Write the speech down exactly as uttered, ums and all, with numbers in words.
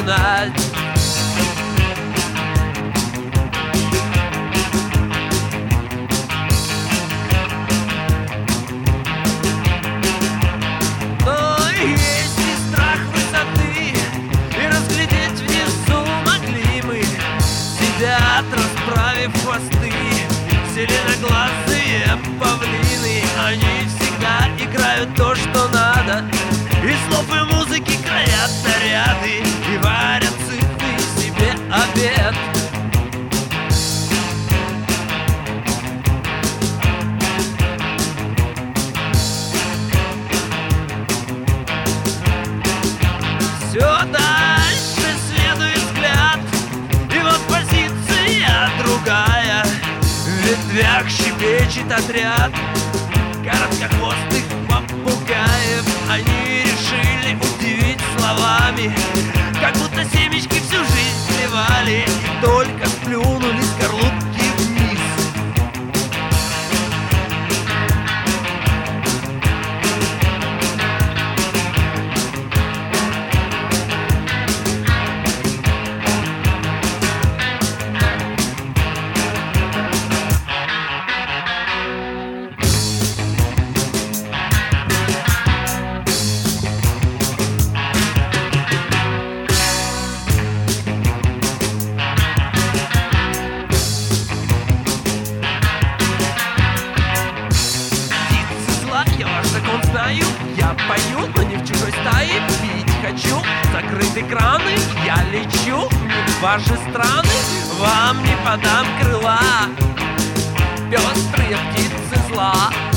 знать. Но есть и страх высоты, и разглядеть внизу могли мы сидят, расправив хвосты, зеленоглазые павлины. Они всегда играют то, что надо, и слов и музыки краят наряды, и варят сытный себе обед. Все дальше следует взгляд, и вот позиция другая. В ветвях щебечет отряд короткохвостых попугаев. Они решили удивить словами, как будто семечки всю жизнь сливали и только сплюнули скорлупки вниз. Я пою, но не в чужой стае. Пить хочу, закрыты краны. Я лечу не в ваши страны. Вам не подам крыла, пестрые птицы зла.